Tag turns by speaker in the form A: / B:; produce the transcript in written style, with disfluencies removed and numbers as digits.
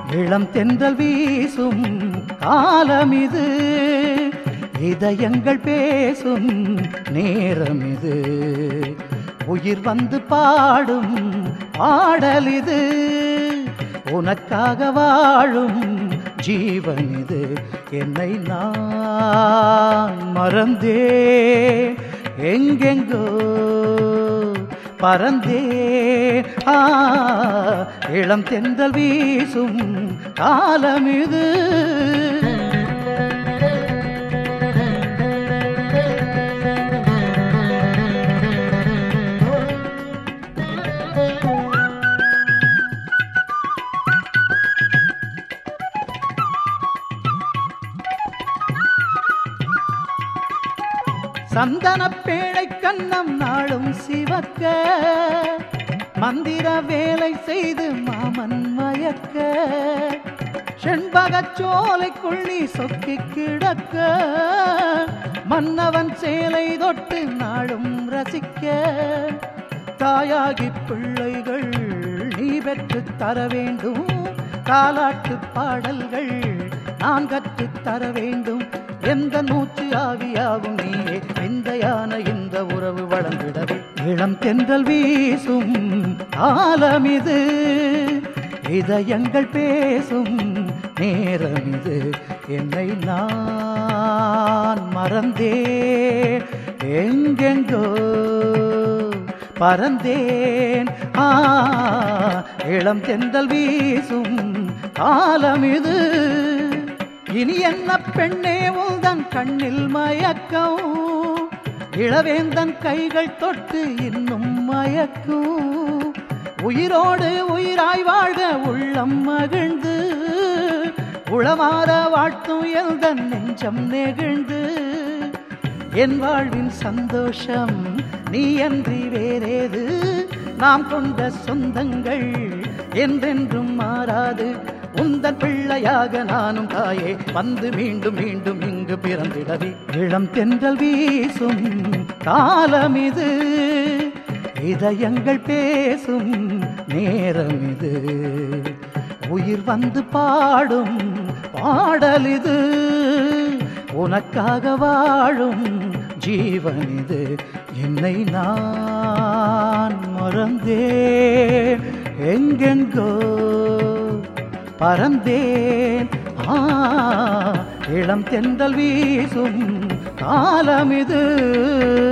A: இளம் தென்றல் வீசும் காலம் இது, இதயங்கள் பேசும் நேரம் இது, உயிர் வந்து பாடும் பாடல் இது, உனக்காக வாழும் ஜீவன் இது. என்னை நான் மறந்தேன், எங்கெங்கோ பறந்தேன். இளம் தென்றல் வீசும் காலம் இது. சந்தன பேழை கண்ணம் நாளும் சிவக்க, மந்திர வேலை செய்து மாமன் மயக்க, செண்பகச் சோலைக்குள் நீ சொக்கி கிடக்க, மன்னவன் சேலை தொட்டு நாளும் ரசிக்க, தாயாகி பிள்ளைகள் நீ பெற்று தர வேண்டும், தாலாட்டு பாடல்கள் நான் கற்று தர வேண்டும், எந்த மூச்சு ஆவியாகும் நீயே, விந்தையான இந்த உறவு வளர்ந்திடவே. இளம் தென்றல் வீசும் காலம் இது, இதயங்கள் பேசும் நேரம் இது, என்னை நான் மறந்தேன், எங்கெங்கோ பறந்தேன். இளம் தென்றல் வீசும் காலம் இது. இனி என்ன பெண்ணே உந்தன் கண்ணில் மயக்கம், இளவேந்தன் கைகள் தொட்டு இன்னும் மயக்கும், உயிரோடு உயிராய் வாழ்க உள்ளம் மகிழ்ந்து, உளமாற வாழ்த்தும் எல்தன் நெஞ்சம் நெகிழ்ந்து, என் வாழ்வின் சந்தோஷம் நீ அன்றி வேறேது, நாம் கொண்ட சொந்தங்கள் என்றென்றும் மாறாது, உந்தன் பிள்ளையாக நானும் தாயே வந்து மீண்டும் மீண்டும் இங்கு பிறந்திடவே. இளம் தென்றல் வீசும் காலம் இது, இதயங்கள் பேசும் நேரம் இது, உயிர் வந்து பாடும் பாடல் இது, உனக்காக வாழும் ஜீவன் இது. என்னை நான் மறந்தேன், எங்கெங்கோ பறந்தேன். இளம் தென்றல் வீசும் காலம் இது.